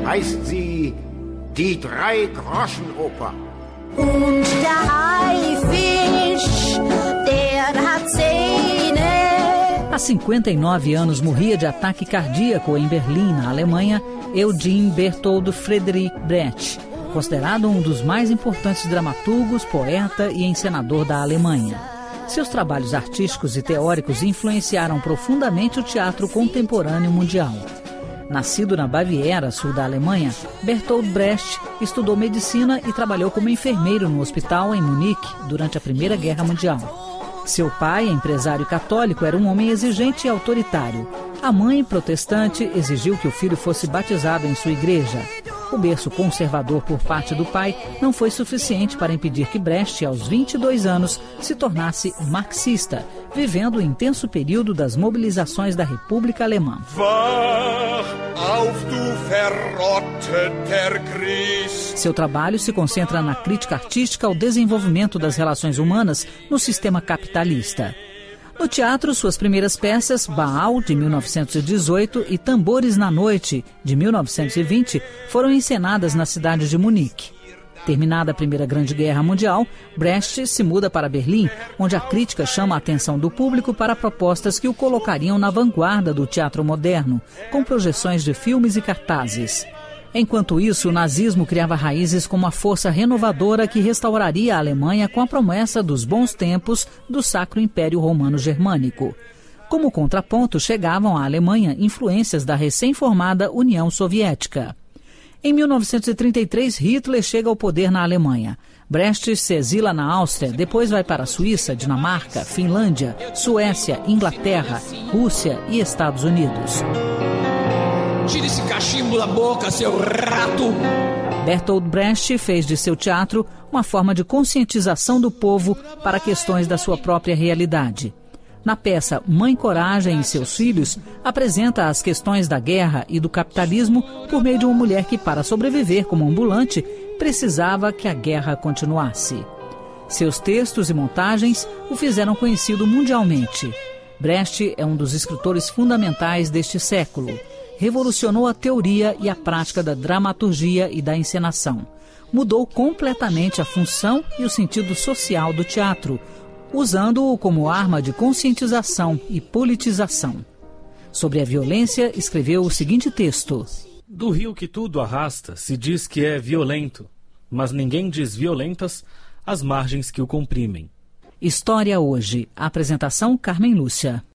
heißt sie Die Drei-Groschen-Oper. Und der Haifisch, der hat Zähne. Há 59 anos morria de ataque cardíaco em Berlim, na Alemanha, Eugen Bertold Friedrich Brecht, considerado um dos mais importantes dramaturgos, poeta e encenador da Alemanha. Seus trabalhos artísticos e teóricos influenciaram profundamente o teatro contemporâneo mundial. Nascido na Baviera, sul da Alemanha, Bertolt Brecht estudou medicina e trabalhou como enfermeiro no hospital em Munique durante a Primeira Guerra Mundial. Seu pai, empresário católico, era um homem exigente e autoritário. A mãe, protestante, exigiu que o filho fosse batizado em sua igreja. O berço conservador por parte do pai não foi suficiente para impedir que Brecht, aos 22 anos, se tornasse marxista, vivendo o intenso período das mobilizações da República Alemã. Seu trabalho se concentra na crítica artística ao desenvolvimento das relações humanas no sistema capitalista. No teatro, suas primeiras peças, Baal, de 1918, e Tambores na Noite, de 1920, foram encenadas na cidade de Munique. Terminada a Primeira Grande Guerra Mundial, Brecht se muda para Berlim, onde a crítica chama a atenção do público para propostas que o colocariam na vanguarda do teatro moderno, com projeções de filmes e cartazes. Enquanto isso, o nazismo criava raízes como a força renovadora que restauraria a Alemanha com a promessa dos bons tempos do Sacro Império Romano Germânico. Como contraponto, chegavam à Alemanha influências da recém-formada União Soviética. Em 1933, Hitler chega ao poder na Alemanha. Brecht se exila na Áustria, depois vai para a Suíça, Dinamarca, Finlândia, Suécia, Inglaterra, Rússia e Estados Unidos. Tire esse cachimbo da boca, seu rato! Bertolt Brecht fez de seu teatro uma forma de conscientização do povo para questões da sua própria realidade. Na peça Mãe Coragem e seus Filhos, apresenta as questões da guerra e do capitalismo por meio de uma mulher que, para sobreviver como ambulante, precisava que a guerra continuasse. Seus textos e montagens o fizeram conhecido mundialmente. Brecht é um dos escritores fundamentais deste século. Revolucionou a teoria e a prática da dramaturgia e da encenação. Mudou completamente a função e o sentido social do teatro, usando-o como arma de conscientização e politização. Sobre a violência, escreveu o seguinte texto: Do rio que tudo arrasta, se diz que é violento, mas ninguém diz violentas as margens que o comprimem. História Hoje. A apresentação, Carmen Lúcia.